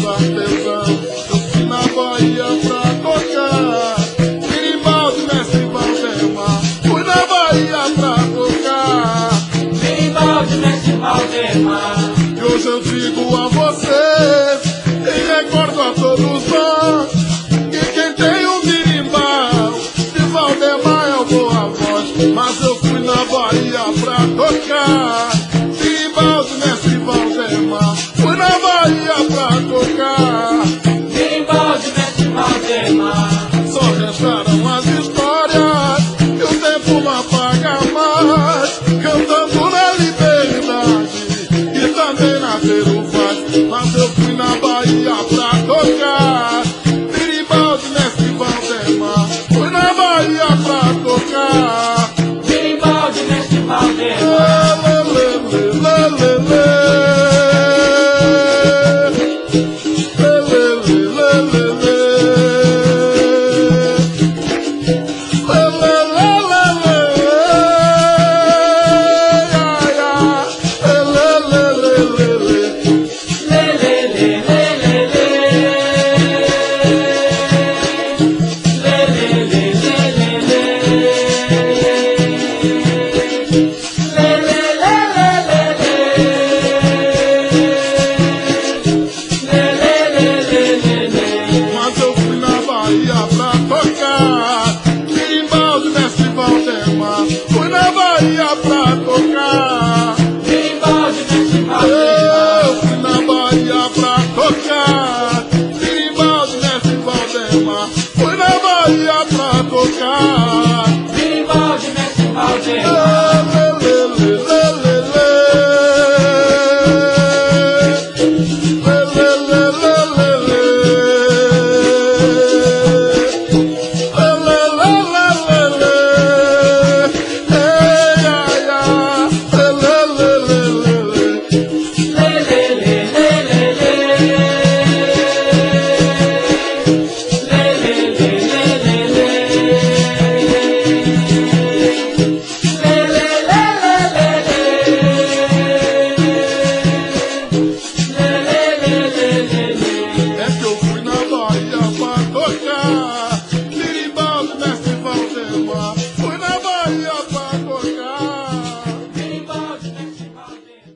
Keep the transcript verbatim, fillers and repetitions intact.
artesão. Eu fui na Bahia pra tocar Miribaldi, mestre Valdemar. Fui na Bahia pra tocar Miribaldi, mestre Valdemar. E hoje eu digo a vocês e recordo a todos nós que quem tem um birimbau de Valdemar é o Boa Voz. Mas eu fui na Bahia pra tocar Miribaldi, mestre Valdemar. Fui na Bahia pra tocar Miribaldi, mestre Valdemar. Só restaram as histórias que o tempo não apaga mais, cantando na liberdade e também na Jerufaz. Mas eu fui na Bahia pra tocar Miribaldi, mestre Valdemar. Fui na Bahia pra tocar Miribaldi, mestre Valdemar. lê, lê, lê, lê, lê, lê. Lê, lê, lê, lê, lê, lê. Lê, lê, lê, lê, lê. Ai, ai. Lê, lê, lê, lê, lê, lê. Lê, lê, lê, lê, lê, lê. Lê, lê, lê, lê, lê, lê. Lê, lê, lê, lê, lê, lê. Lê, lê, lê, lê, lê, lê. Mas eu fui na Bahia pra tocar Miribaldi, mestre Valdemar. Fui na Bahia pra tocar Miribaldi, mestre Valdemar. Eu fui na Bahia pra tocar